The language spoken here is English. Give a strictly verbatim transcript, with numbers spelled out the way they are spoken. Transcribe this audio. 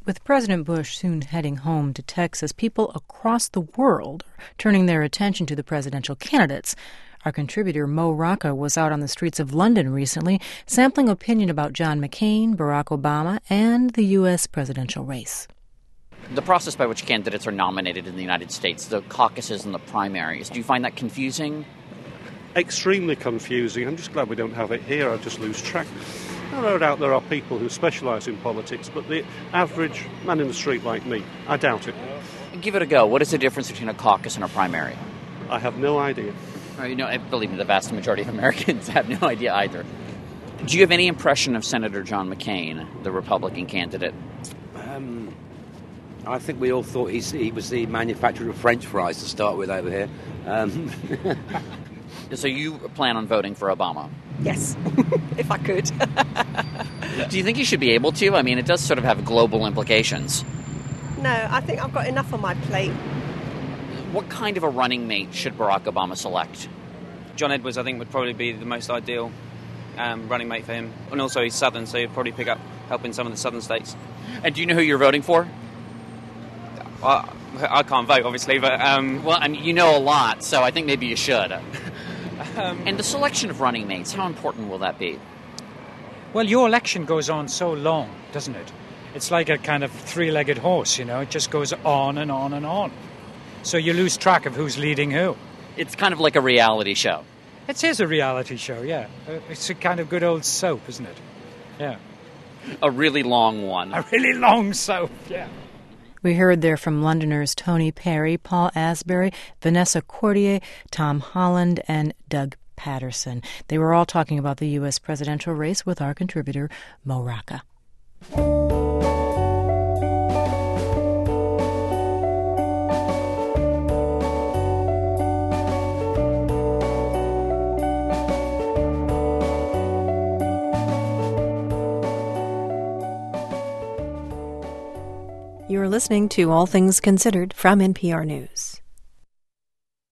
With President Bush soon heading home to Texas, people across the world are turning their attention to the presidential candidates. Our contributor Mo Rocca was out on the streets of London recently, sampling opinion about John McCain, Barack Obama, and the U S presidential race. The process by which candidates are nominated in the United States, the caucuses and the primaries, do you find that confusing? Extremely confusing. I'm just glad we don't have it here. I just lose track. No doubt there are people who specialise in politics, but the average man in the street like me, I doubt it. Give it a go. What is the difference between a caucus and a primary? I have no idea. Uh, you know, believe me, the vast majority of Americans have no idea either. Do you have any impression of Senator John McCain, the Republican candidate? Um, I think we all thought he's, he was the manufacturer of French fries to start with over here. Um, So you plan on voting for Obama? Yes, if I could. Do you think you should be able to? I mean, it does sort of have global implications. No, I think I've got enough on my plate. What kind of a running mate should Barack Obama select? John Edwards, I think, would probably be the most ideal um, running mate for him. And also he's Southern, so he'd probably pick up help in some of the Southern states. And do you know who you're voting for? I, I can't vote, obviously, but... Um, well, I mean, you know a lot, so I think maybe you should. um, and the selection of running mates, how important will that be? Well, your election goes on so long, doesn't it? It's like a kind of three-legged horse, you know. It just goes on and on and on. So you lose track of who's leading who. It's kind of like a reality show. It is a reality show, yeah. It's a kind of good old soap, isn't it? Yeah. A really long one. A really long soap, yeah. We heard there from Londoners Tony Perry, Paul Asbury, Vanessa Cordier, Tom Holland, and Doug Patterson. They were all talking about the U S presidential race with our contributor, Mo Rocca. You're listening to All Things Considered from N P R News.